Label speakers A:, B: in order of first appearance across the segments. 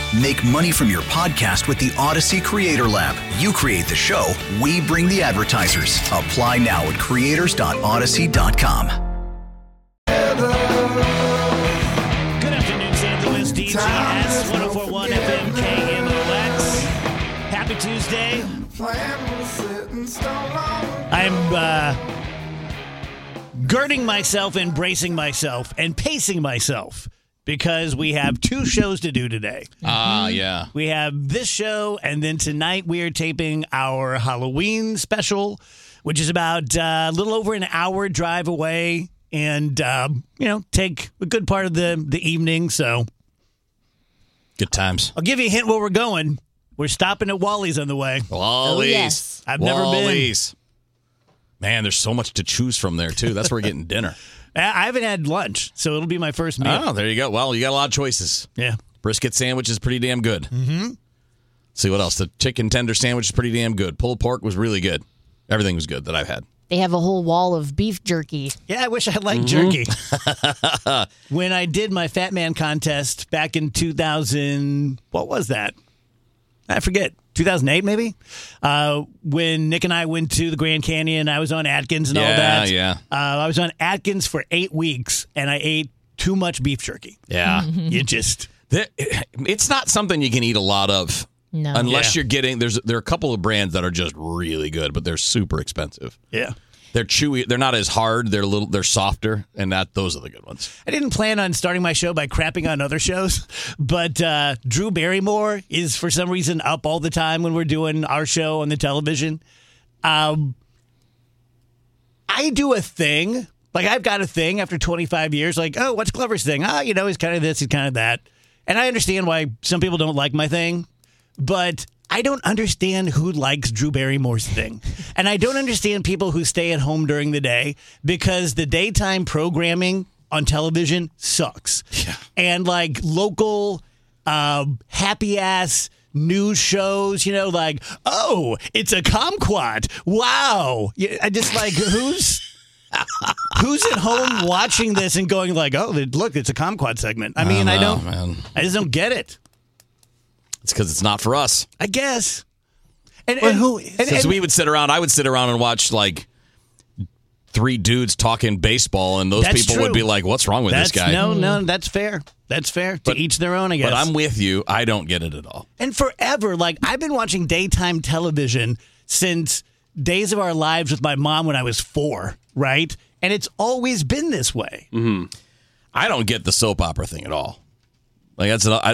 A: Make money from your podcast with the Odyssey Creator Lab. You create the show, we bring the advertisers. Apply now at creators.odyssey.com.
B: Good afternoon, St. Louis, DGS 1041 FM KMOX. Happy Tuesday. I'm girding myself and bracing myself and pacing myself because we have two shows to do today.
C: Yeah.
B: We have this show, and then tonight we are taping our Halloween special, which is about a little over an hour drive away, and take a good part of the evening. So
C: Good times.
B: I'll give you a hint where we're going. We're stopping at Wally's on the way.
C: Wally's.
D: Oh, yes.
B: I've never been.
C: Wally's. Man, there's so much to choose from there, too. That's where we're getting dinner.
B: I haven't had lunch, so it'll be my first meal.
C: Oh, there you go. Well, you got a lot of choices.
B: Yeah.
C: Brisket sandwich is pretty damn good. Mm-hmm. See what else? The chicken tender sandwich is pretty damn good. Pulled pork was really good. Everything was good that I've had.
D: They have a whole wall of beef jerky.
B: Yeah, I wish I liked jerky. When I did my Fat Man contest back in 2000, what was that? I forget. 2008, maybe? When Nick and I went to the Grand Canyon, I was on Atkins and all that.
C: Yeah.
B: I was on Atkins for 8 weeks, and I ate too much beef jerky.
C: Yeah.
B: You just...
C: It's not something you can eat a lot of.
D: No.
C: Unless you're getting... There are a couple of brands that are just really good, but they're super expensive.
B: Yeah.
C: They're chewy. They're not as hard. They're softer, and those are the good ones.
B: I didn't plan on starting my show by crapping on other shows, but Drew Barrymore is for some reason up all the time when we're doing our show on the television. I do a thing. Like, I've got a thing after 25 years. Like, oh, what's Glover's thing? He's kind of this, he's kind of that. And I understand why some people don't like my thing, but I don't understand who likes Drew Barrymore's thing. And I don't understand people who stay at home during the day because the daytime programming on television sucks.
C: Yeah.
B: And like local happy-ass news shows, like, oh, it's a kumquat. Wow. I just like, who's at home watching this and going like, oh, look, it's a kumquat segment. I mean, I just don't get it.
C: It's because it's not for us.
B: I guess.
C: Because we would sit around, I would sit around and watch like 3 dudes talking baseball, and those
B: That's
C: people
B: true.
C: would be like, what's wrong with this guy?
B: No, that's fair. That's fair. To each their own, I guess.
C: But I'm with you. I don't get it at all.
B: And forever, like, I've been watching daytime television since Days of Our Lives with my mom when I was 4, right? And it's always been this way.
C: Mm-hmm. I don't get the soap opera thing at all. Like,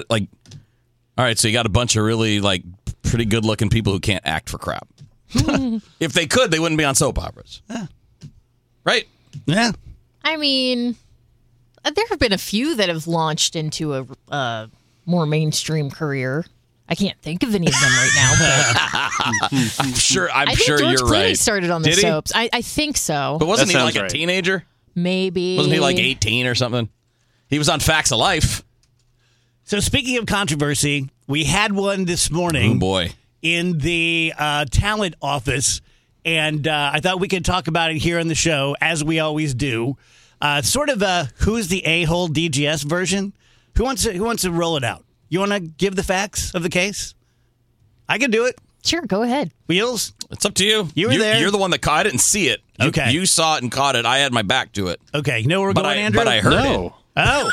C: all right, so you got a bunch of really, like, pretty good-looking people who can't act for crap. If they could, they wouldn't be on soap operas.
B: Yeah.
C: Right?
B: Yeah.
D: I mean, there have been a few that have launched into a more mainstream career. I can't think of any of them right now. But
C: I'm sure
D: I think
C: you're
D: George Clooney
C: right.
D: started on the
C: Did he?
D: soaps. I think so.
C: But wasn't
E: That
C: he like
E: sounds
C: a
E: right.
C: teenager?
D: Maybe.
C: Wasn't he like 18 or something? He was on Facts of Life.
B: So speaking of controversy, we had one this morning.
C: Oh, boy.
B: In the talent office, and I thought we could talk about it here on the show, as we always do. Sort of a who's the a-hole DGS version. Who wants to roll it out? You want to give the facts of the case? I can do it.
D: Sure, go ahead.
B: Wheels?
C: It's up to you.
B: You were there.
C: You're the one that caught it and see it.
B: Okay.
C: You saw it and caught it. I had my back to it.
B: Okay, you know where we're going, Andrew?
C: But I heard it.
B: Oh.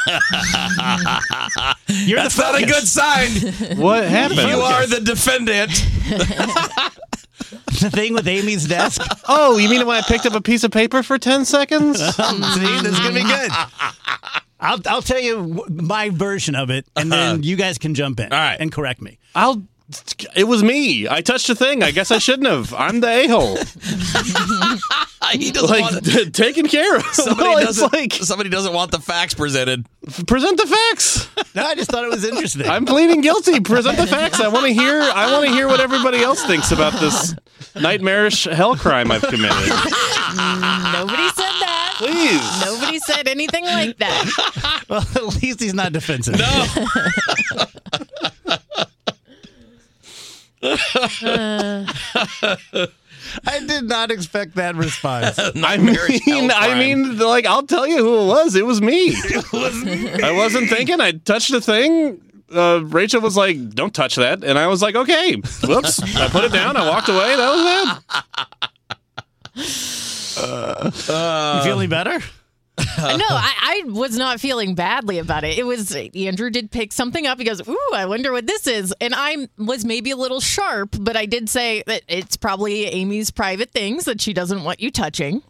B: You're
C: That's
B: the
C: not a good sign.
E: What happened?
C: You are the defendant.
B: The thing with Amy's desk.
E: Oh, you mean when I picked up a piece of paper for 10 seconds?
B: See, this is going to be good. I'll tell you my version of it, and then you guys can jump in
C: All right.
B: and correct me.
E: It was me. I touched a thing. I guess I shouldn't have. I'm the a-hole.
C: He doesn't want
E: taken care of.
C: Somebody doesn't want the facts presented.
E: Present the facts.
B: No, I just thought it was interesting.
E: I'm pleading guilty. Present the facts. I want to hear what everybody else thinks about this nightmarish hell crime I've committed.
D: Nobody said that.
E: Please.
D: Nobody said anything like that.
B: Well, at least he's not defensive.
C: No.
B: I did not expect that response.
E: I mean, like, I'll tell you who it was. It was me. I wasn't thinking. I touched a thing. Rachel was like, "Don't touch that," and I was like, "Okay, whoops." I put it down. I walked away. That was it.
B: You feeling better?
D: No, I was not feeling badly about it. It was Andrew did pick something up. He goes, "Ooh, I wonder what this is." And I was maybe a little sharp, but I did say that it's probably Amy's private things that she doesn't want you touching.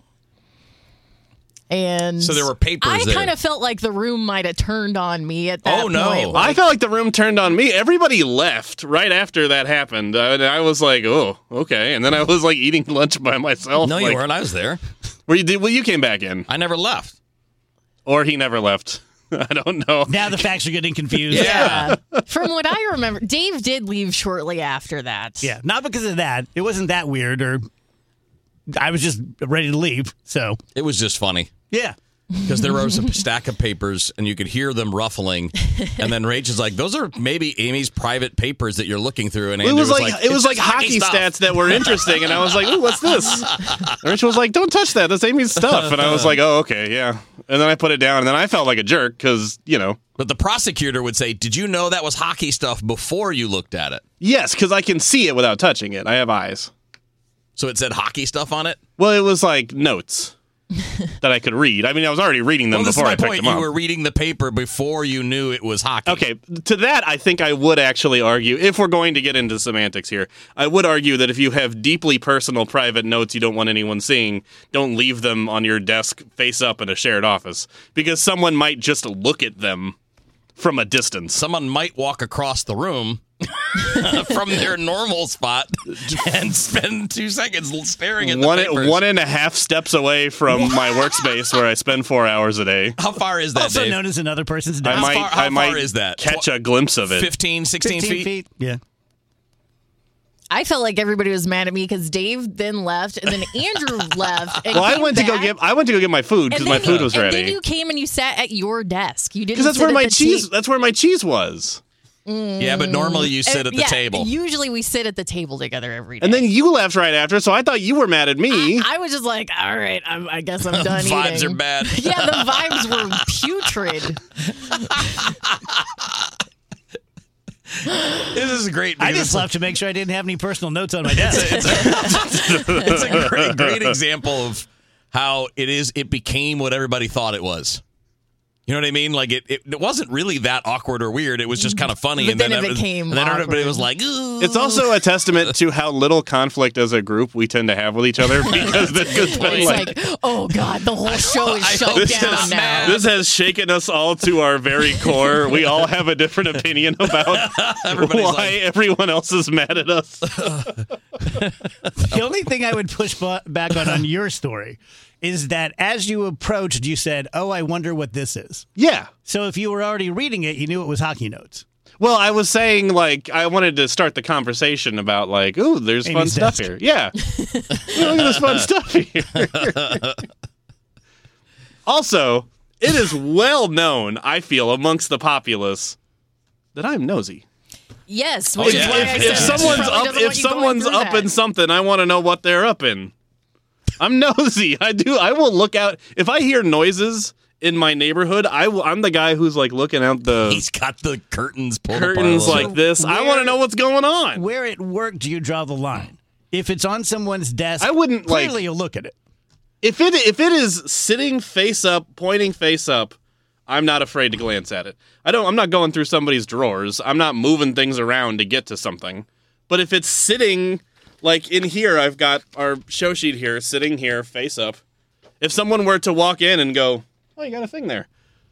D: And
C: So there were papers
D: I
C: there.
D: kind of felt like the room might have turned on me at that
C: Oh, no.
D: point.
E: I felt like the room turned on me. Everybody left right after that happened. I was like, "Oh, okay," and then I was like eating lunch by myself.
C: No,
E: like,
C: you weren't. I was there.
E: Well, you came back in,
C: I never left.
E: or he never left. I don't know.
B: Now the facts are getting confused.
D: Yeah. From what I remember, Dave did leave shortly after that.
B: Yeah, not because of that. It wasn't that weird, or I was just ready to leave. So,
C: It was just funny.
B: yeah.
C: Because there was a stack of papers, and you could hear them ruffling. And then Rachel's like, "Those are maybe Amy's private papers that you're looking through." And
E: It
C: Andrew
E: was like
C: "It's just
E: hockey
C: stuff."
E: stats that were interesting, and I was like, "Ooh, what's this?" And Rachel was like, "Don't touch that. That's Amy's stuff." And I was like, "Oh, okay, yeah." And then I put it down, and then I felt like a jerk because
C: But the prosecutor would say, "Did you know that was hockey stuff before you looked at it?"
E: yes, because I can see it without touching it. I have eyes.
C: So it said hockey stuff on it.
E: Well, it was like notes that I could read. I mean, I was already reading them
C: Well, this is
E: before
C: my
E: I picked
C: point.
E: them
C: You
E: up.
C: were reading the paper before you knew it was hockey.
E: Okay, to that, I think I would actually argue, if we're going to get into semantics here, I would argue that if you have deeply personal private notes you don't want anyone seeing, don't leave them on your desk face up in a shared office, because someone might just look at them from a distance.
C: Someone might walk across the room from their normal spot and spend 2 seconds staring at the papers.
E: 1.5 steps away from my workspace where I spend 4 hours a day.
C: How far is that,
B: Also
C: Dave?
B: known as another person's
E: I
B: desk.
E: might,
C: how
E: I might
C: far is that?
E: catch a glimpse of it.
C: 15, 16
B: 15
C: feet?
B: Yeah.
D: I felt like everybody was mad at me because Dave then left and then Andrew left. And
E: Well, I
D: came
E: went to go
D: back,
E: get my food because
D: and
E: my
D: then
E: food was
D: and
E: ready.
D: then you came and you sat at your desk. You didn't
E: Because that's
D: sit
E: where
D: at
E: my
D: the
E: cheese.
D: ta-
E: That's where my cheese was.
C: Yeah, but normally you sit at the
D: Yeah,
C: table.
D: Usually we sit at the table together every day.
E: And then you left right after, so I thought you were mad at me.
D: I was just like, all right, I guess I'm done
C: Vibes
D: eating.
C: are bad.
D: Yeah, the vibes were putrid.
C: This is great.
B: I
C: because
B: just left to make sure I didn't have any personal notes on my desk.
C: it's a great example of how it became what everybody thought it was. You know what I mean? Like it wasn't really that awkward or weird. It was just kind of funny.
D: But
C: and
D: then it
C: every-
D: became
C: and then everybody
D: awkward.
C: was like, "Ooh."
E: It's also a testament to how little conflict as a group we tend to have with each other because
D: It's like, oh God, the whole show is shut
E: this,
D: down
E: has,
D: now.
E: this has shaken us all to our very core. We all have a different opinion about
C: Everybody's
E: why
C: like-
E: everyone else is mad at us.
B: The only thing I would push back on your story is that as you approached, you said, "Oh, I wonder what this is."
E: Yeah.
B: So if you were already reading it, you knew it was hockey notes.
E: Well, I was saying, like, I wanted to start the conversation about, like, ooh, there's fun
B: Amy's
E: stuff
B: desk.
E: here. Yeah. Look at this fun stuff here. Also, it is well known, I feel, amongst the populace that I'm nosy.
D: Yes, which is
C: yeah.
D: why I said
E: If
D: she
E: someone's
D: probably
E: up,
D: doesn't
E: if
D: want you going
E: someone's
D: through
E: up
D: that.
E: in something, I want to know what they're up in. I'm nosy. I will look out if I hear noises in my neighborhood. I'm the guy who's like looking out the
C: He's got the curtains pulled apart a
E: curtains
C: little
E: like
C: bit.
E: this. I want to know what's going on.
B: Where at work do you draw the line? If it's on someone's desk,
E: I wouldn't, like-
B: clearly you'll look at it.
E: If it is sitting face up, pointing face up, I'm not afraid to glance at it. I'm not going through somebody's drawers. I'm not moving things around to get to something. But if it's sitting like in here, I've got our show sheet here, sitting here, face up. If someone were to walk in and go, "Oh, you got a thing there,"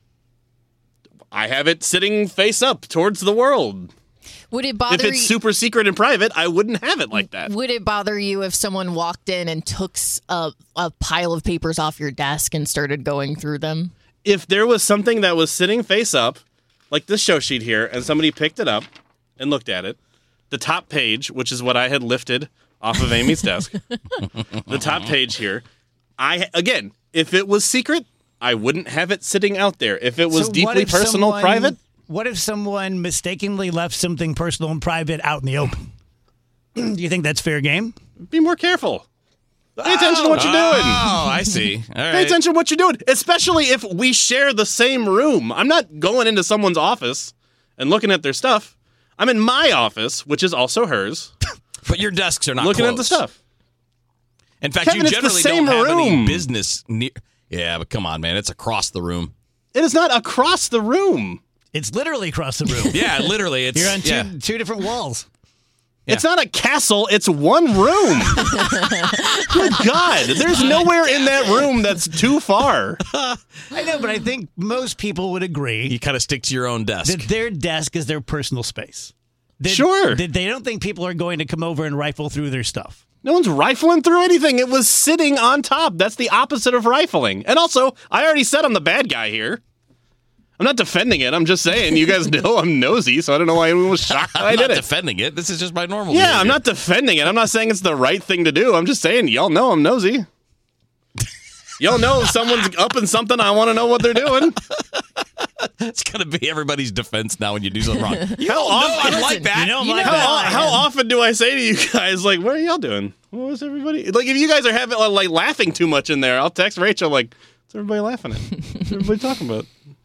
E: I have it sitting face up towards the world.
D: Would it
E: If
D: bother
E: it's
D: you?
E: super secret and private, I wouldn't have it like that.
D: Would it bother you if someone walked in and took a pile of papers off your desk and started going through them?
E: If there was something that was sitting face up, like this show sheet here, and somebody picked it up and looked at it, the top page, which is what I had lifted off of Amy's desk, the top page here, if it was secret, I wouldn't have it sitting out there. If it was
B: So what
E: deeply
B: if
E: personal,
B: someone-
E: private,
B: What if someone mistakenly left something personal and private out in the open? Do you think that's fair game?
E: be more careful. Pay attention to what you're doing.
C: Oh, I see. All
E: Pay
C: right.
E: attention to what you're doing, especially if we share the same room. I'm not going into someone's office and looking at their stuff. I'm in my office, which is also hers,
C: But your desks are not
E: looking
C: close.
E: at the stuff.
C: In fact,
E: Kevin,
C: you
E: it's the
C: generally
E: same
C: don't have any
E: room.
C: business near. Yeah, but come on, man. It's across the room.
E: It is not across the room.
B: It's literally across the room.
C: Yeah, literally. It's
B: You're on two different walls.
C: Yeah.
E: It's not a castle. It's one room. Good God. There's nowhere in that room that's too far.
B: I know, but I think most people would agree
C: You kind of stick to your own desk.
B: that their desk is their personal space.
E: Sure.
B: That they don't think people are going to come over and rifle through their stuff.
E: No one's rifling through anything. It was sitting on top. That's the opposite of rifling. And also, I already said I'm the bad guy here. I'm not defending it. I'm just saying, you guys know I'm nosy, so I don't know why anyone was shocked that I
C: I'm
E: did
C: not
E: it.
C: defending it. This is just my normal
E: Yeah,
C: behavior.
E: I'm not defending it. I'm not saying it's the right thing to do. I'm just saying, y'all know I'm nosy. Y'all know if someone's up in something, I want to know what they're doing.
C: It's going to be everybody's defense now when you do something wrong.
E: How often?
C: I like that.
B: You know,
D: You
B: like
D: know
B: that.
E: How often do I say to you guys, like, what are y'all doing? What was everybody? Like, if you guys are having, like, laughing too much in there, I'll text Rachel, like, what's everybody laughing at? What's everybody talking about?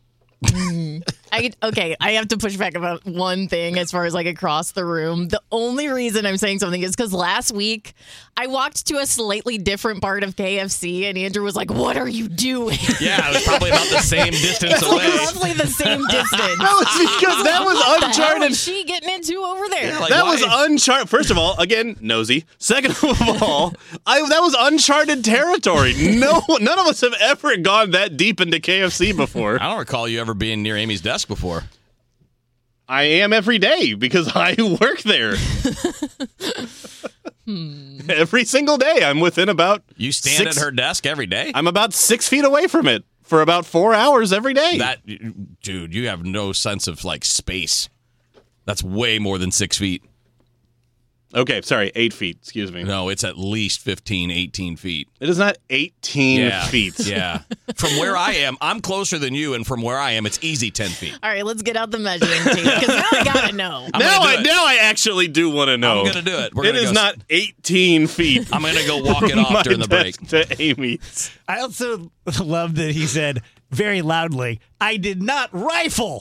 D: I have to push back about one thing as far as like across the room. The only reason I'm saying something is because last week I walked to a slightly different part of KFC and Andrew was like, "What are you doing?"
C: Yeah, it was probably about the same distance
D: It's like
C: away.
D: roughly the same distance.
E: That was because that was
D: What the hell
E: uncharted.
D: is she getting into over there?
C: Yeah, like,
E: That
C: why?
E: was uncharted. First of all, again, nosy. Second of all, that was uncharted territory. No, none of us have ever gone that deep into KFC before.
C: I don't recall you ever being near Amy's desk before.
E: I am every day because I work there. Every single day, I'm within about.
C: You stand at her desk every day?
E: I'm about 6 feet away from it for about 4 hours every day.
C: Dude, you have no sense of like space. That's way more than 6 feet.
E: Okay, sorry, 8 feet. Excuse me.
C: No, it's at least 15, 18 feet.
E: It is not 18 feet.
C: Yeah. From where I am, I'm closer than you, and from where I am, it's easy 10 feet.
D: All right, let's get out the measuring tape because now I gotta know.
E: Now
C: gonna do it.
E: I actually do want to know.
C: I'm going to do it. We're
E: It
C: gonna
E: is
C: go-
E: not 18 feet.
C: I'm going to go walk it
E: from
C: off
E: my
C: during the break.
E: desk to Amy's.
B: I also love that he said very loudly, "I did not rifle."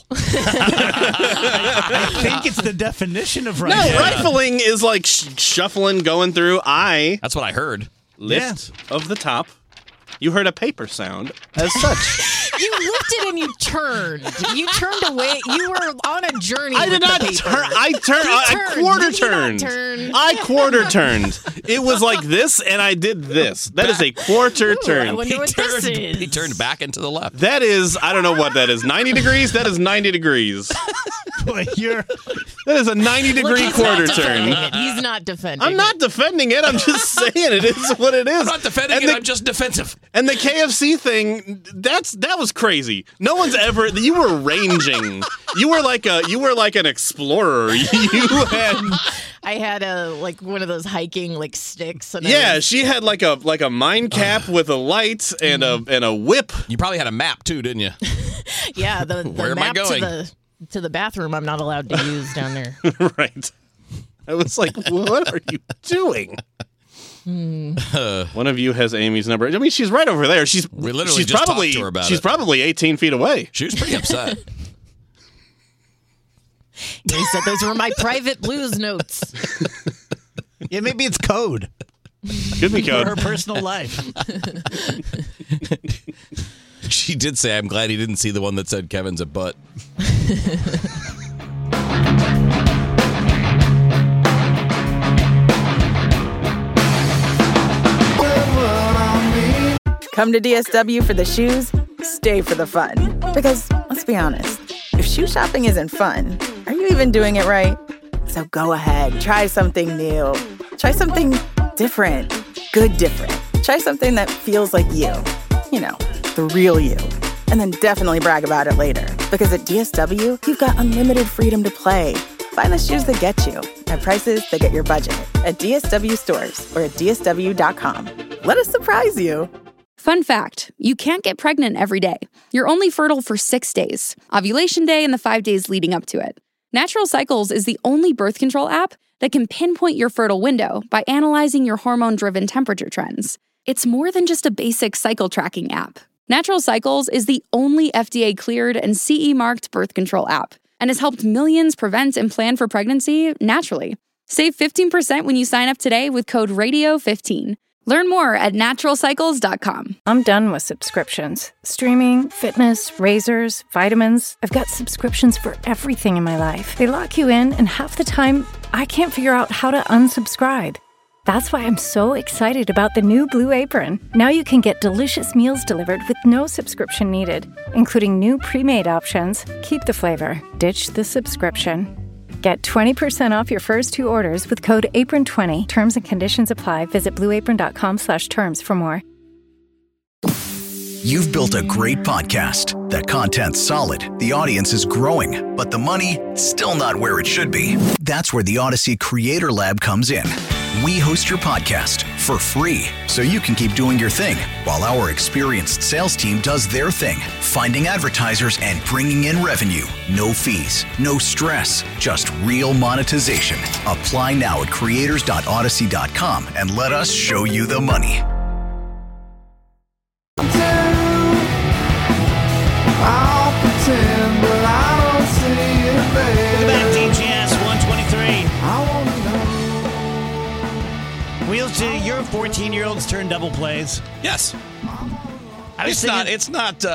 B: I think it's the definition of
E: No,
B: rifle.
E: rifling is like shuffling, going through. I
C: That's what I heard.
E: lift of the top. You heard a paper sound as such.
D: You lifted and you turned. You turned away. You were on a journey.
E: I did
D: with the
E: not
D: paper.
E: turn. I turned. I
D: turned.
E: quarter
D: Did you not
E: turned.
D: turn?
E: I quarter turned. It was like this, and I did this. That is a quarter
D: I
E: turn.
D: wonder what this is.
C: He turned back and to the left.
E: That is, I don't know what that is. 90 degrees? That is 90 degrees.
B: Boy, you're
E: That is a 90-degree
D: Look, he's not
E: quarter
D: defending
E: turn.
D: it. He's not defending
E: I'm not defending it. I'm just saying it is what it is.
C: I'm not defending
E: And
C: it.
E: the-
C: I'm just defensive.
E: And the KFC thing, that was crazy. No one's ever. You were ranging. You were like an explorer. You had.
D: I had one of those hiking like sticks. And
E: Yeah, she had like a mine cap with a light and a whip.
C: You probably had a map too, didn't you?
D: the
C: Where am I
D: map
C: going?
D: to the bathroom. I'm not allowed to use down there.
E: Right. I was like, what are you doing? One of you has Amy's number. I mean, she's right over there.
C: We literally
E: she's
C: just
E: probably
C: talked to her about
E: she's
C: it.
E: probably 18 feet away.
C: She was pretty upset.
D: He said those were my private blues notes.
B: yeah, maybe it's code
E: Could be
B: for her
E: code.
B: personal life.
C: She did say, "I'm glad he didn't see the one that said Kevin's a butt."
F: Come to DSW for the shoes, stay for the fun. Because, let's be honest, if shoe shopping isn't fun, are you even doing it right? So go ahead, try something new. Try something different. Good different. Try something that feels like you. You know, the real you. And then definitely brag about it later. Because at DSW, you've got unlimited freedom to play. Find the shoes that get you at prices that get your budget at DSW stores or at DSW.com. Let us surprise you.
G: Fun fact, you can't get pregnant every day. You're only fertile for 6 days, ovulation day and the 5 days leading up to it. Natural Cycles is the only birth control app that can pinpoint your fertile window by analyzing your hormone-driven temperature trends. It's more than just a basic cycle tracking app. Natural Cycles is the only FDA-cleared and CE-marked birth control app and has helped millions prevent and plan for pregnancy naturally. Save 15% when you sign up today with code RADIO15. Learn more at naturalcycles.com.
H: I'm done with subscriptions. Streaming, fitness, razors, vitamins. I've got subscriptions for everything in my life. They lock you in, and half the time, I can't figure out how to unsubscribe. That's why I'm so excited about the new Blue Apron. Now you can get delicious meals delivered with no subscription needed, including new pre-made options. Keep the flavor, ditch the subscription. Get 20% off your first 2 orders with code APRON20. Terms and conditions apply. Visit blueapron.com/terms for more.
A: You've built a great podcast. That content's solid. The audience is growing, but the money, still not where it should be. That's where the Odyssey Creator Lab comes in. We host your podcast for free, so you can keep doing your thing while our experienced sales team does their thing, finding advertisers and bringing in revenue. No fees, no stress, just real monetization. Apply now at creators.odyssey.com and let us show you the money.
I: I'll pretend, but I don't see it, baby.
B: Welcome back, DGS 123.
I: I wanna know.
B: Wheels to your 14-year-olds turn double plays.
C: Yes.
B: I was
C: It's
B: thinking-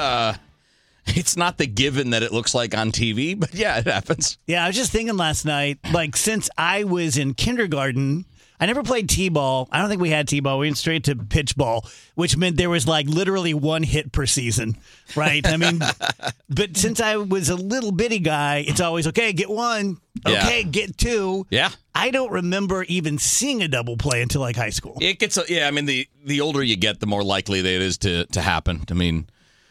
C: not the given that it looks like on TV, but yeah, it happens.
B: Yeah, I was just thinking last night, like, since I was in kindergarten, I never played T-ball. I don't think we had T-ball. We went straight to pitch ball, which meant there was like literally 1 hit per season, right? I mean, but since I was a little bitty guy, it's always, okay, get 1. Okay, get 2.
C: Yeah.
B: I don't remember even seeing a double play until like high school.
C: It gets, I mean, the older you get, the more likely that it is to happen. I mean,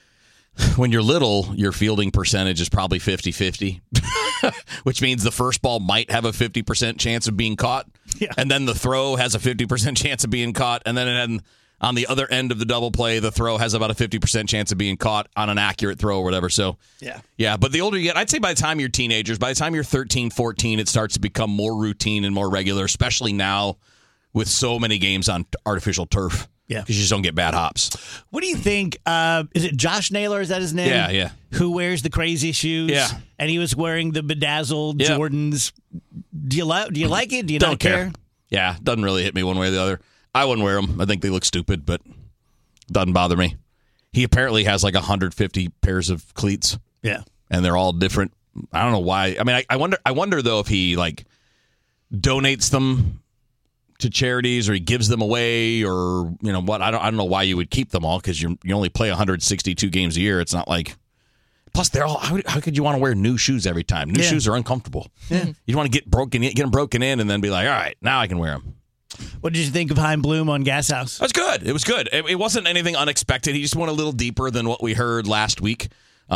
C: when you're little, your fielding percentage is probably 50-50, which means the first ball might have a 50% chance of being caught.
B: Yeah.
C: And then the throw has a 50% chance of being caught. And then on the other end of the double play, the throw has about a 50% chance of being caught on an accurate throw or whatever. So, yeah. But the older you get, I'd say by the time you're teenagers, by the time you're 13, 14, it starts to become more routine and more regular, especially now with so many games on artificial turf.
B: Yeah.
C: Because you just don't get bad hops.
B: What do you think? Is it Josh Naylor? Is that his name?
C: Yeah.
B: Who wears the crazy shoes?
C: Yeah.
B: And he was wearing the bedazzled Jordans. Do you like it? Do you
C: Don't
B: not care?
C: Yeah, doesn't really hit me one way or the other. I wouldn't wear them. I think they look stupid, but doesn't bother me. He apparently has like 150 pairs of cleats.
B: Yeah.
C: And they're all different. I don't know why. I mean, I wonder though if he like donates them to charities or he gives them away or you know what. I don't know why you would keep them all because you only play 162 games a year. It's not like. Plus, they're all. How could you want to wear new shoes every time? New shoes are uncomfortable. Yeah. You want to get them broken in, and then be like, all right, now I can wear them.
B: What did you think of Chaim Bloom on Gas House?
C: That's good. It was good. It wasn't anything unexpected. He just went a little deeper than what we heard last week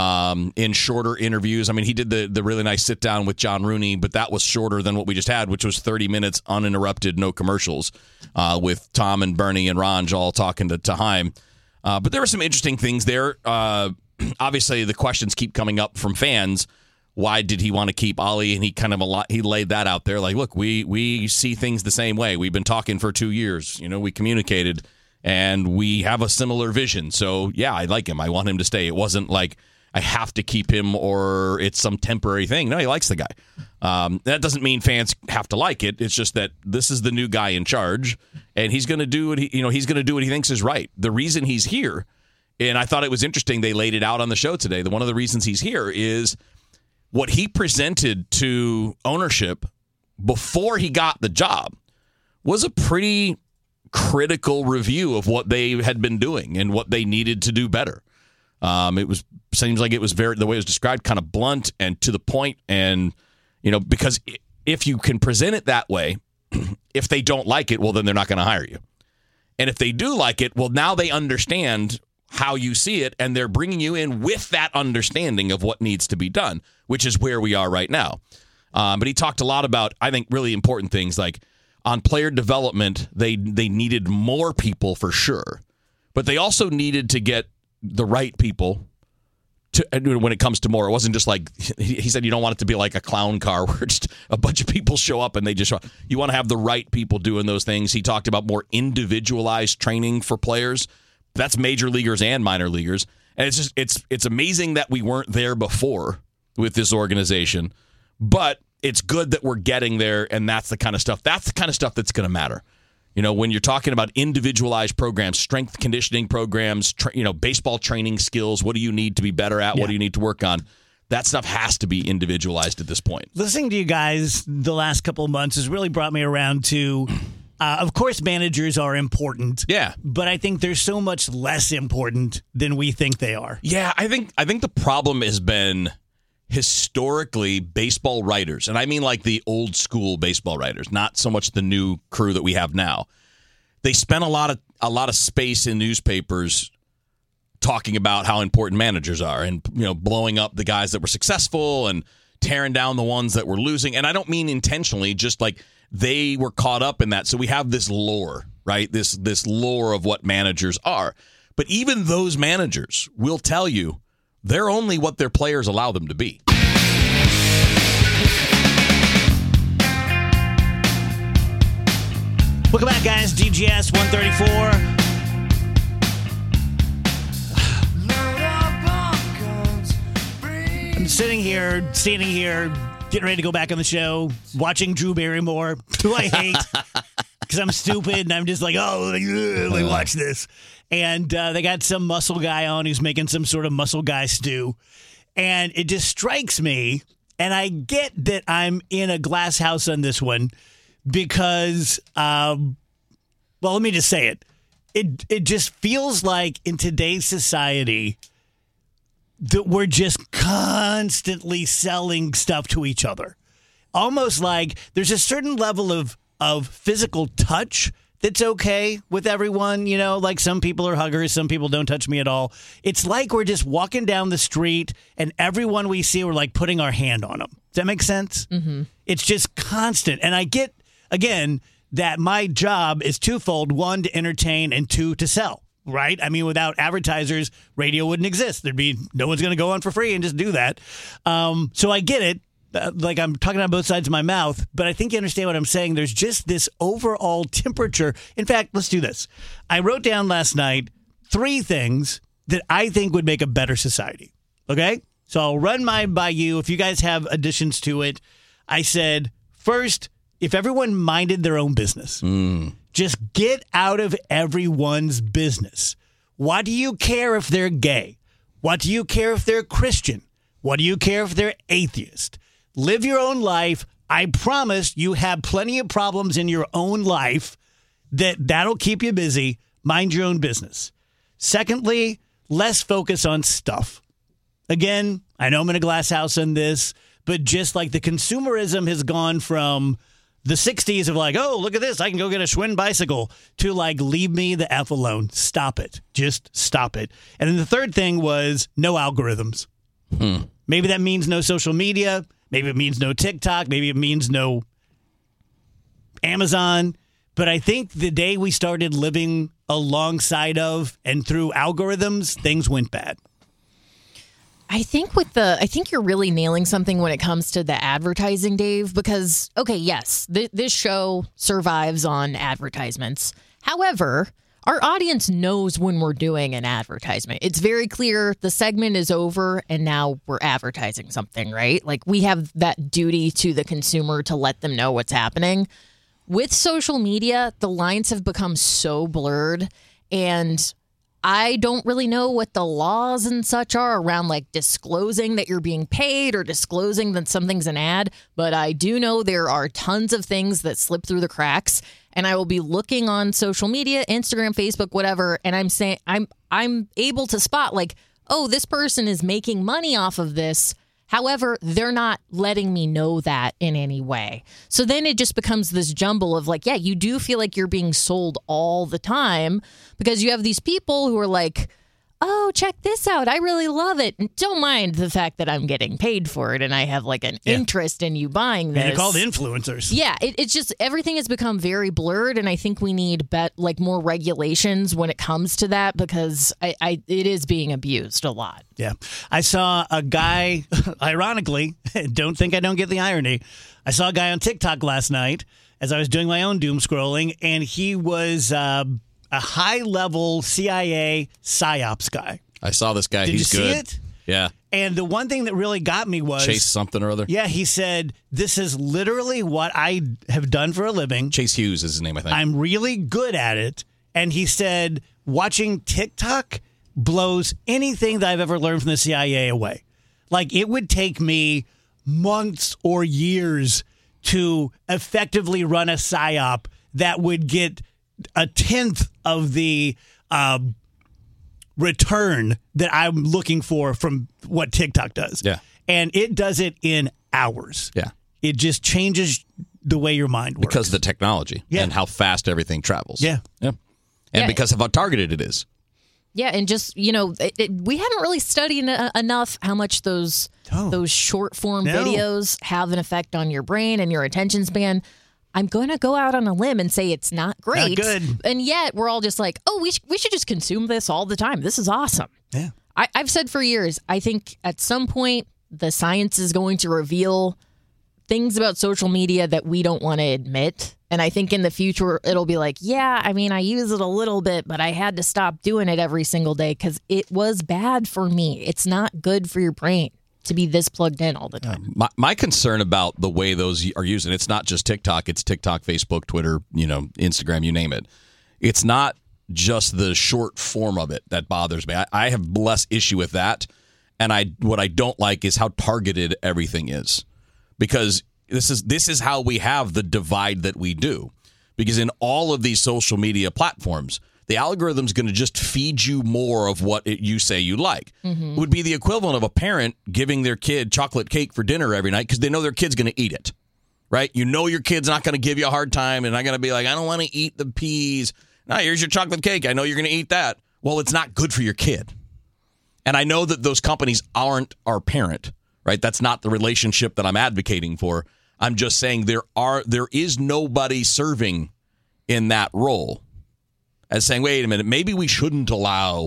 C: in shorter interviews. I mean, he did the really nice sit down with John Rooney, but that was shorter than what we just had, which was 30 minutes uninterrupted, no commercials, with Tom and Bernie and Ranj all talking to Chaim. But there were some interesting things there. Obviously, the questions keep coming up from fans. Why did he want to keep Ollie? And he laid that out there. Like, look, we see things the same way. We've been talking for 2 years. You know, we communicated, and we have a similar vision. So, yeah, I like him. I want him to stay. It wasn't like I have to keep him or it's some temporary thing. No, he likes the guy. That doesn't mean fans have to like it. It's just that this is the new guy in charge, and he's going to do what he's going to do what he thinks is right. The reason he's here. And I thought it was interesting they laid it out on the show today. One of the reasons he's here is what he presented to ownership before he got the job was a pretty critical review of what they had been doing and what they needed to do better. Seems like it was the way it was described, kind of blunt and to the point. And, because if you can present it that way, if they don't like it, well, then they're not going to hire you. And if they do like it, well, now they understand how you see it, and they're bringing you in with that understanding of what needs to be done, which is where we are right now. But he talked a lot about, I think, really important things like on player development, they needed more people for sure, but they also needed to get the right people to when it comes to more. It wasn't just like, he said, you don't want it to be like a clown car where just a bunch of people show up and they just, you want to have the right people doing those things. He talked about more individualized training for players. That's major leaguers and minor leaguers. And it's amazing that we weren't there before with this organization, but it's good that we're getting there, and that's the kind of stuff that's going to matter. When you're talking about individualized programs, strength conditioning programs, baseball training skills, what do you need to be better at? What do you need to work on? That stuff has to be individualized at this point.
B: Listening to you guys the last couple of months has really brought me around to, of course, managers are important.
C: Yeah.
B: But I think they're so much less important than we think they are.
C: Yeah, I think the problem has been historically baseball writers, and I mean like the old school baseball writers, not so much the new crew that we have now. They spent a lot of space in newspapers talking about how important managers are, and blowing up the guys that were successful and tearing down the ones that were losing. And I don't mean intentionally, just like they were caught up in that. So we have this lore, right? This lore of what managers are. But even those managers will tell you they're only what their players allow them to be.
B: Welcome back, guys. DGS 134. I'm standing here, getting ready to go back on the show, watching Drew Barrymore, who I hate because I'm stupid and I'm just like, let me watch this. And they got some muscle guy on who's making some sort of muscle guy stew. And it just strikes me, and I get that I'm in a glass house on this one because, let me just say it. It just feels like in today's society that we're just constantly selling stuff to each other. Almost like there's a certain level of physical touch that's okay with everyone. Like some people are huggers, some people don't touch me at all. It's like we're just walking down the street and everyone we see, we're like putting our hand on them. Does that make sense? Mm-hmm. It's just constant. And I get, again, that my job is twofold. One, to entertain, and two, to sell. Right? I mean, without advertisers, radio wouldn't exist. No one's going to go on for free and just do that. So I get it. Like I'm talking on both sides of my mouth, but I think you understand what I'm saying. There's just this overall temperature. In fact, let's do this. I wrote down last night 3 things that I think would make a better society. Okay? So I'll run mine by you. If you guys have additions to it, I said, first, if everyone minded their own business. Just get out of everyone's business. What do you care if they're gay? What do you care if they're Christian? What do you care if they're atheist? Live your own life. I promise you have plenty of problems in your own life that'll keep you busy. Mind your own business. Secondly, less focus on stuff. Again, I know I'm in a glass house on this, but just like the consumerism has gone from the 60s of like, oh, look at this, I can go get a Schwinn bicycle, to like, leave me the F alone. Stop it. Just stop it. And then the third thing was no algorithms. Maybe that means no social media. Maybe it means no TikTok. Maybe it means no Amazon. But I think the day we started living alongside of and through algorithms, things went bad.
D: I think you're really nailing something when it comes to the advertising, Dave, because, okay, yes, this show survives on advertisements. However, our audience knows when we're doing an advertisement. It's very clear the segment is over and now we're advertising something, right? Like we have that duty to the consumer to let them know what's happening. With social media, the lines have become so blurred, and I don't really know what the laws and such are around like disclosing that you're being paid or disclosing that something's an ad. But I do know there are tons of things that slip through the cracks, and I will be looking on social media, Instagram, Facebook, whatever. And I'm saying I'm able to spot like, oh, this person is making money off of this. However, they're not letting me know that in any way. So then it just becomes this jumble of like, yeah, you do feel like you're being sold all the time because you have these people who are like, oh, check this out. I really love it. And don't mind the fact that I'm getting paid for it and I have like an interest in you buying this.
B: And they're called influencers.
D: Yeah, it's just everything has become very blurred, and I think we need more regulations when it comes to that because it is being abused a lot.
B: Yeah. I saw a guy, ironically, don't think I don't get the irony. I saw a guy on TikTok last night as I was doing my own doom scrolling, and he was a high-level CIA PsyOps guy.
C: I saw this guy.
B: Did
C: He's
B: you
C: good.
B: see it?
C: Yeah.
B: And the one thing that really got me was
C: Chase something or other.
B: Yeah, he said, this is literally what I have done for a living.
C: Chase Hughes is his name, I think.
B: I'm really good at it. And he said, watching TikTok blows anything that I've ever learned from the CIA away. Like, it would take me months or years to effectively run a PSYOP that would get a tenth of the return that I'm looking for from what TikTok does.
C: Yeah.
B: And it does it in hours.
C: Yeah.
B: It just changes the way your mind works.
C: Because of the technology and how fast everything travels.
B: Yeah.
C: Yeah. And because of how targeted it is.
D: Yeah, and just, we haven't really studied enough how much those short form videos have an effect on your brain and your attention span. I'm going to go out on a limb and say it's not great.
B: Not good.
D: And yet we're all just like, oh, we should just consume this all the time. This is awesome.
B: Yeah.
D: I've said for years, I think at some point the science is going to reveal things about social media that we don't want to admit. And I think in the future, it'll be like, yeah, I mean, I use it a little bit, but I had to stop doing it every single day because it was bad for me. It's not good for your brain to be this plugged in all the time.
C: My concern about the way those are used, and it's not just TikTok, it's TikTok, Facebook, Twitter, Instagram, you name it. It's not just the short form of it that bothers me. I have less issue with that. And what I don't like is how targeted everything is. Because this is how we have the divide that we do. Because in all of these social media platforms, the algorithm's going to just feed you more of what you say you like. It would be the equivalent of a parent giving their kid chocolate cake for dinner every night because they know their kid's going to eat it, right? You know your kid's not going to give you a hard time and not going to be like, I don't want to eat the peas. No, here's your chocolate cake. I know you're going to eat that. Well, it's not good for your kid. And I know that those companies aren't our parent, right? That's not the relationship that I'm advocating for. I'm just saying there is nobody serving in that role as saying, wait a minute, maybe we shouldn't allow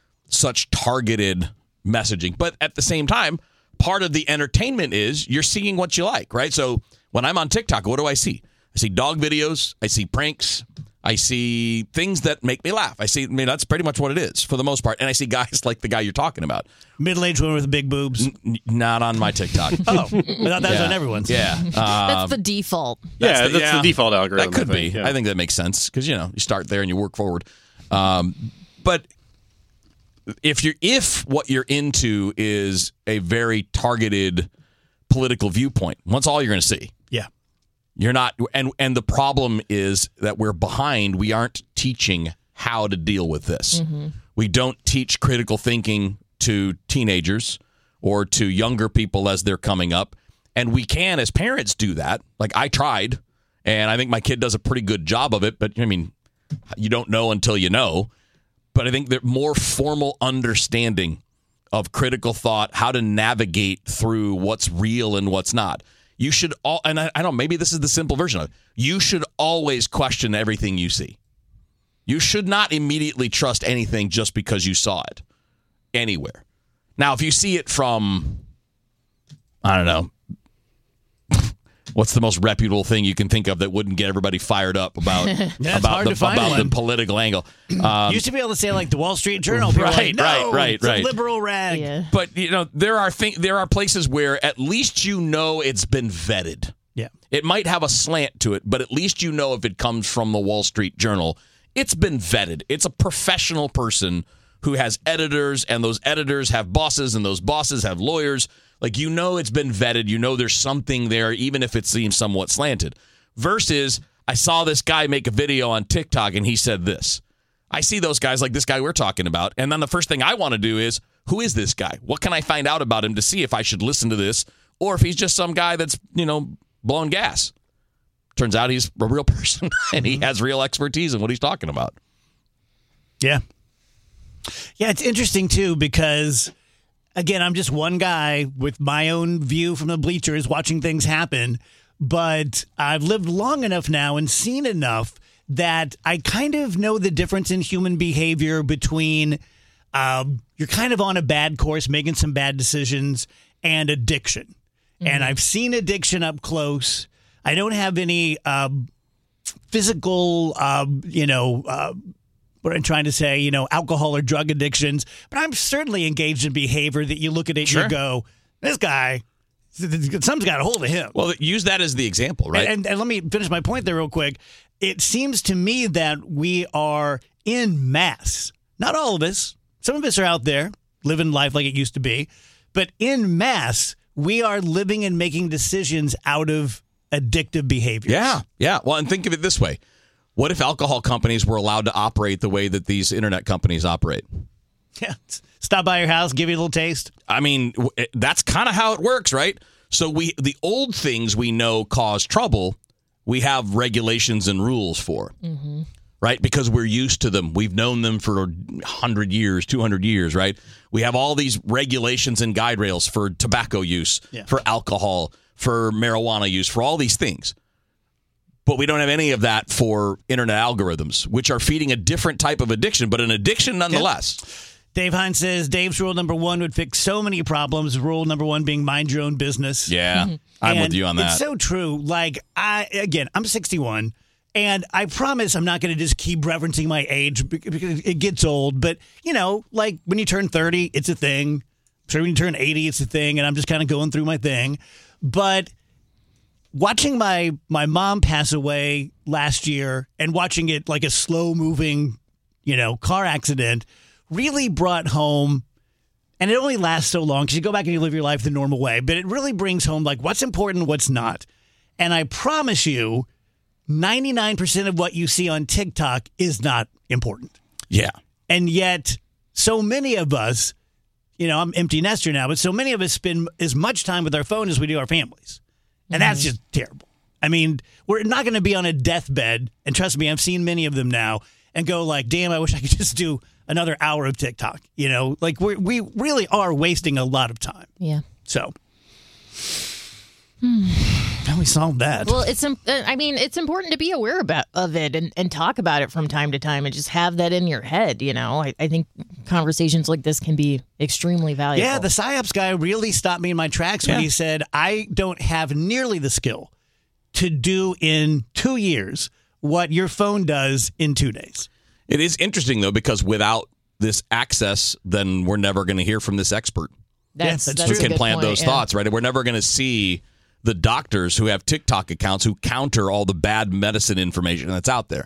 C: such targeted messaging. But at the same time, part of the entertainment is you're seeing what you like, right? So when I'm on TikTok, what do I see? I see dog videos. I see pranks. I see things that make me laugh. That's pretty much what it is for the most part. And I see guys like the guy you're talking about.
B: Middle-aged women with big boobs.
C: Not on my TikTok.
B: Oh, I thought that was on everyone's.
C: Yeah.
D: That's the default.
E: That's the default algorithm.
C: That could be.
E: Yeah.
C: I think that makes sense because, you start there and you work forward. But if what you're into is a very targeted political viewpoint, that's all you're going to see.
B: Yeah.
C: You're not, and the problem is that we're behind. We aren't teaching how to deal with this. We don't teach critical thinking to teenagers or to younger people as they're coming up. And we can, as parents, do that. Like I tried, and I think my kid does a pretty good job of it. But I mean, you don't know until you know. But I think that more formal understanding of critical thought, how to navigate through what's real and what's not. You should and I don't, maybe this is the simple version of it. You should always question everything you see. You should not immediately trust anything just because you saw it anywhere. Now, if you see it from, I don't know, what's the most reputable thing you can think of that wouldn't get everybody fired up about the political angle?
B: Used to be able to say like the Wall Street Journal. People
C: Right.
B: It's a liberal rag.
D: Yeah.
C: But there are places where at least it's been vetted.
B: Yeah.
C: It might have a slant to it, but at least if it comes from the Wall Street Journal, it's been vetted. It's a professional person who has editors, and those editors have bosses, and those bosses have lawyers. Like, it's been vetted. There's something there, even if it seems somewhat slanted. Versus, I saw this guy make a video on TikTok, and he said this. I see those guys like this guy we're talking about, and then the first thing I want to do is, who is this guy? What can I find out about him to see if I should listen to this, or if he's just some guy that's, blowing gas? Turns out he's a real person, and he has real expertise in what he's talking about.
B: Yeah. Yeah, it's interesting, too, because again, I'm just one guy with my own view from the bleachers watching things happen, but I've lived long enough now and seen enough that I kind of know the difference in human behavior between you're kind of on a bad course, making some bad decisions, and addiction. And I've seen addiction up close. I don't have any physical, we're trying to say, alcohol or drug addictions, but I'm certainly engaged in behavior that you look at it and you go, this guy, something's got a hold of him.
C: Well, use that as the example, right?
B: And let me finish my point there real quick. It seems to me that we are in mass, not all of us, some of us are out there living life like it used to be, but in mass, we are living and making decisions out of addictive behaviors.
C: Yeah. Well, and think of it this way. What if alcohol companies were allowed to operate the way that these internet companies operate?
B: Yeah. Stop by your house, give you a little taste.
C: I mean, that's kind of how it works, right? So the old things we know cause trouble, we have regulations and rules for, right? Because we're used to them. We've known them for 100 years, 200 years, right? We have all these regulations and guide rails for tobacco use, for alcohol, for marijuana use, for all these things. But we don't have any of that for internet algorithms, which are feeding a different type of addiction, but an addiction nonetheless.
B: Yep. Dave Hines says Dave's rule number 1 would fix so many problems. Rule number 1 being mind your own business.
C: Yeah, I'm with you on that.
B: It's so true. Like, I'm 61, and I promise I'm not going to just keep referencing my age because it gets old. But, like when you turn 30, it's a thing. So when you turn 80, it's a thing, and I'm just kind of going through my thing. But watching my mom pass away last year and watching it like a slow-moving, car accident really brought home, and it only lasts so long because you go back and you live your life the normal way, but it really brings home like what's important, what's not. And I promise you, 99% of what you see on TikTok is not important.
C: Yeah.
B: And yet, so many of us, I'm empty nester now, but so many of us spend as much time with our phone as we do our families. And that's just terrible. I mean, we're not going to be on a deathbed, and trust me, I've seen many of them now, and go like, damn, I wish I could just do another hour of TikTok. Like we really are wasting a lot of time.
D: Yeah.
B: So, how we solve that?
D: Well, it's important to be aware of it and talk about it from time to time and just have that in your head. I think conversations like this can be extremely valuable.
B: Yeah, the PsyOps guy really stopped me in my tracks when he said, I don't have nearly the skill to do in 2 years what your phone does in 2 days.
C: It is interesting, though, because without this access, then we're never going to hear from this expert.
D: That's
C: who
D: true.
C: can plant those thoughts, right? We're never going to see the doctors who have TikTok accounts who counter all the bad medicine information that's out there.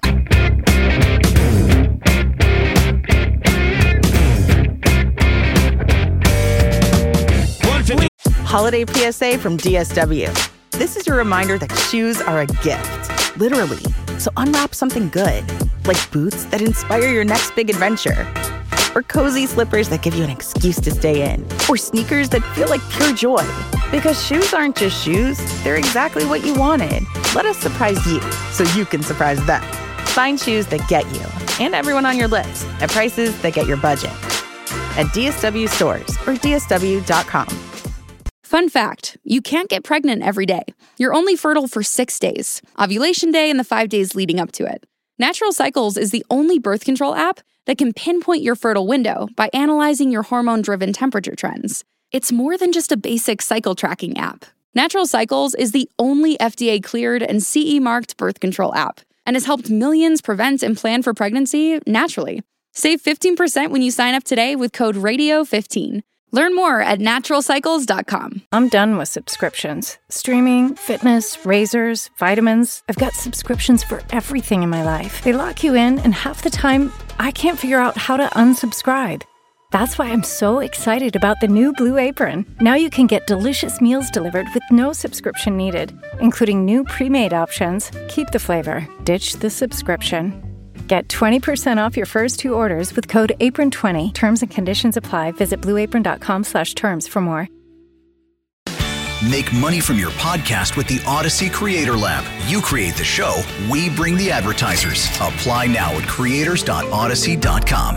F: Holiday PSA from DSW. This is your reminder that shoes are a gift, literally. So unwrap something good, like boots that inspire your next big adventure, or cozy slippers that give you an excuse to stay in, or sneakers that feel like pure joy. Because shoes aren't just shoes, they're exactly what you wanted. Let us surprise you so you can surprise them. Find shoes that get you and everyone on your list at prices that get your budget. At DSW stores or DSW.com.
G: Fun fact, you can't get pregnant every day. You're only fertile for 6 days, ovulation day and the 5 days leading up to it. Natural Cycles is the only birth control app that can pinpoint your fertile window by analyzing your hormone-driven temperature trends. It's more than just a basic cycle tracking app. Natural Cycles is the only FDA-cleared and CE-marked birth control app and has helped millions prevent and plan for pregnancy naturally. Save 15% when you sign up today with code RADIO15. Learn more at naturalcycles.com.
H: I'm done with subscriptions. Streaming, fitness, razors, vitamins. I've got subscriptions for everything in my life. They lock you in, and half the time, I can't figure out how to unsubscribe. That's why I'm so excited about the new Blue Apron. Now you can get delicious meals delivered with no subscription needed, including new pre-made options. Keep the flavor, ditch the subscription. Get 20% off your first 2 orders with code APRON20. Terms and conditions apply. Visit blueapron.com/terms for more.
A: Make money from your podcast with the Odyssey Creator Lab. You create the show, we bring the advertisers. Apply now at creators.odyssey.com.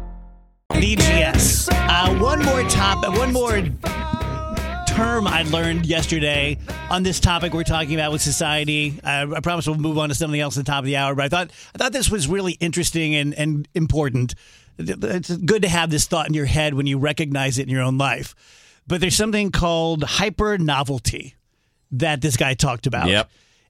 B: BGS. One more term I learned yesterday on this topic we're talking about with society. I promise we'll move on to something else at the top of the hour, but I thought this was really interesting and important. It's good to have this thought in your head when you recognize it in your own life. But there's something called hyper novelty that this guy talked about.
C: Yep.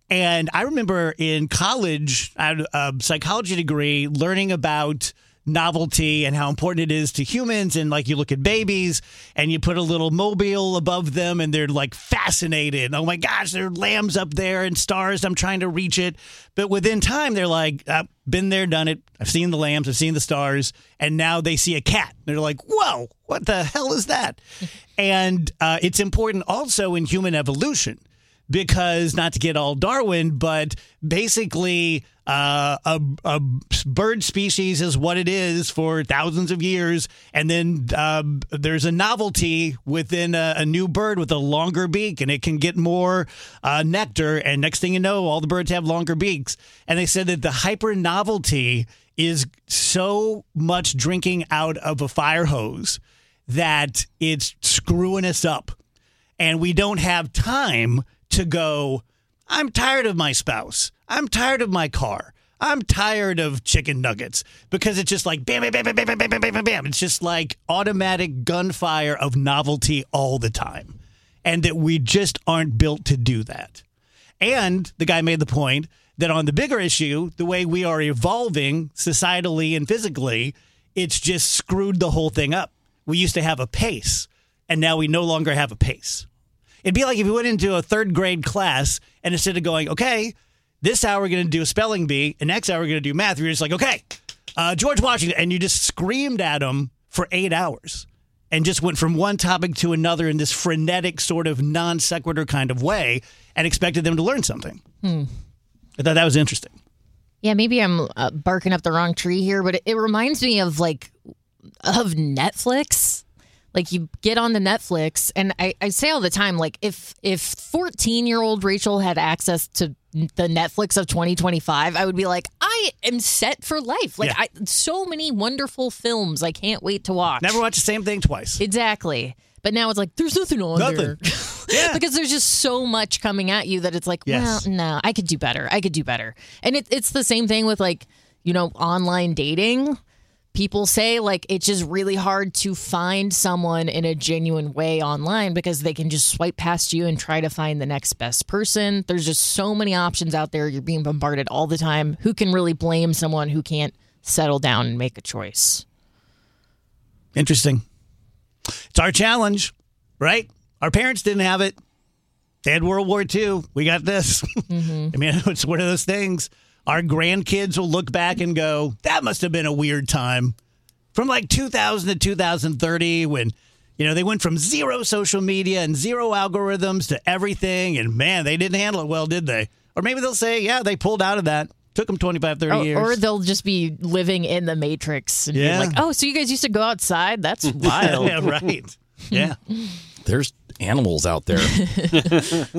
B: And I remember in college, I had a psychology degree, learning about novelty and how important it is to humans. And like you look at babies and you put a little mobile above them and they're like fascinated. Oh my gosh, there are lambs up there and stars. I'm trying to reach it. But within time, they're like, I've been there, done it. I've seen the lambs, I've seen the stars. And now they see a cat. They're like, whoa, what the hell is that? And it's important also in human evolution. Because, not to get all Darwin, but basically a bird species is what it is for thousands of years. And then there's a novelty within a new bird with a longer beak, and it can get more nectar. And next thing you know, all the birds have longer beaks. And they said that the hyper novelty is so much drinking out of a fire hose that it's screwing us up. And we don't have time to go, I'm tired of my spouse. I'm tired of my car. I'm tired of chicken nuggets, because it's just like bam, bam, bam, bam, bam, bam, bam, bam, bam. It's just like automatic gunfire of novelty all the time. And that we just aren't built to do that. And the guy made the point that on the bigger issue, the way we are evolving societally and physically, it's just screwed the whole thing up. We used to have a pace, and now we no longer have a pace. It'd be like if you went into a third grade class and instead of going, okay, this hour we're going to do a spelling bee and next hour we're going to do math, you're just like, okay, George Washington. And you just screamed at them for 8 hours and just went from one topic to another in this frenetic sort of non sequitur kind of way and expected them to learn something. I thought that was interesting.
D: Yeah, maybe I'm barking up the wrong tree here, but it reminds me of Netflix. Like you get on the Netflix, and I say all the time, like if 14-year-old Rachel had access to the Netflix of 2025, I would be like, I am set for life. Like so many wonderful films I can't wait to watch.
B: Never watch the same thing twice.
D: Exactly. But now it's like, there's nothing on there.
B: Yeah.
D: Because there's just so much coming at you that it's like, well, no, I could do better. And it's the same thing with online dating. People say it's just really hard to find someone in a genuine way online because they can just swipe past you and try to find the next best person. There's just so many options out there. You're being bombarded all the time. Who can really blame someone who can't settle down and make a choice?
B: Interesting. It's our challenge, right? Our parents didn't have it. They had World War II. We got this. I mean, it's one of those things. Our grandkids will look back and go, that must have been a weird time. From 2000 to 2030 when, they went from zero social media and zero algorithms to everything. And, man, they didn't handle it well, did they? Or maybe they'll say, yeah, they pulled out of that. Took them 25, 30 years.
D: Or they'll just be living in the Matrix and be like, oh, so you guys used to go outside? That's wild.
B: Yeah, right. Yeah.
C: There's animals out there.
B: I've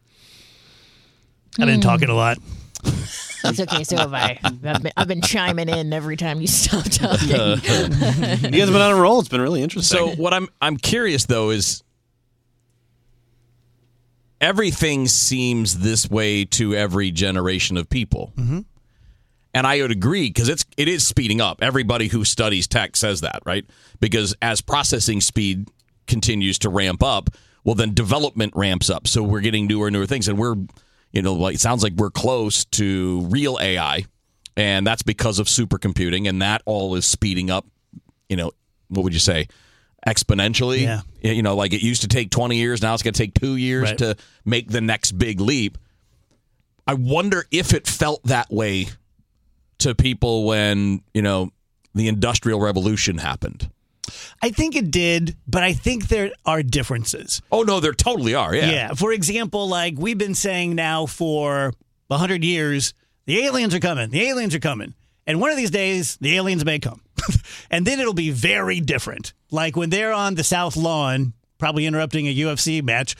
B: been talking a lot.
D: It's okay, so have I. I've been chiming in every time you stop talking.
E: You guys have been on a roll. It's been really interesting.
C: So what I'm curious, though, is everything seems this way to every generation of people. Mm-hmm. And I would agree, because it is speeding up. Everybody who studies tech says that, right? Because as processing speed continues to ramp up, well, then development ramps up. So we're getting newer and newer things. And we're... it sounds like we're close to real AI, and that's because of supercomputing, and that all is speeding up, what would you say, exponentially?
B: Yeah.
C: It used to take 20 years, now it's going to take 2 years to make the next big leap. I wonder if it felt that way to people when, the Industrial Revolution happened.
B: I think it did, but I think there are differences.
C: Oh, no, there totally are, yeah.
B: Yeah. For example, we've been saying now for 100 years, the aliens are coming. The aliens are coming. And one of these days, the aliens may come. And then it'll be very different. Like when they're on the South Lawn, probably interrupting a UFC match,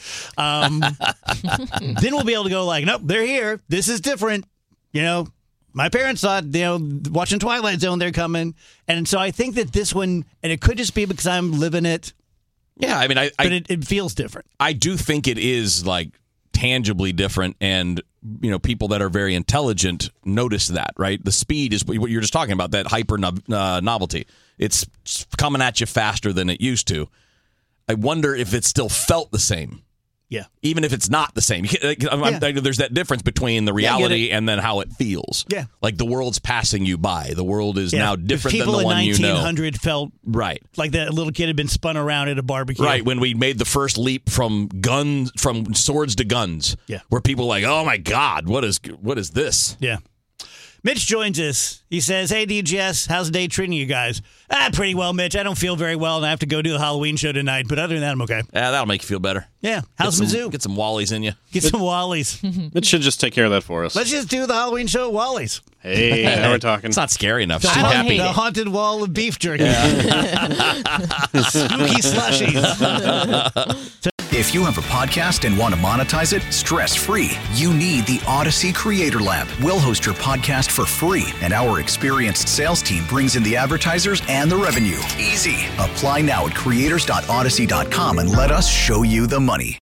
B: then we'll be able to go nope, they're here. This is different. My parents thought, watching Twilight Zone, they're coming. And so I think that this one, and it could just be because I'm living it.
C: Yeah, I mean,
B: but it feels different.
C: I do think it is tangibly different, and people that are very intelligent notice that, right? The speed is what you're just talking about, that hyper novelty. It's coming at you faster than it used to. I wonder if it still felt the same
B: Yeah.
C: Even if it's not the same. There's that difference between the reality and then how it feels.
B: Yeah.
C: Like the world's passing you by. The world is now different than the
B: one
C: one you know.
B: People in 1900 felt
C: right.
B: like that little kid had been spun around at a barbecue.
C: Right, when we made the first leap from swords to guns.
B: Yeah.
C: Where people were like, oh my God, what is this?
B: Yeah. Mitch joins us. He says, hey, DGS, how's the day treating you guys? Pretty well, Mitch. I don't feel very well, and I have to go do the Halloween show tonight. But other than that, I'm okay.
C: Yeah, that'll make you feel better.
B: Yeah. How's Mizzou?
C: Get some Wallies in you.
B: Get some Wallies.
E: It should just take care of that for us.
B: Let's just do the Halloween show at Wallies.
E: Hey, now we're talking.
C: It's not scary enough.
B: The haunted wall of beef jerky. Spooky slushies.
A: If you have a podcast and want to monetize it stress-free, you need the Odyssey Creator Lab. We'll host your podcast for free, and our experienced sales team brings in the advertisers and the revenue. Easy. Apply now at creators.odyssey.com and let us show you the money.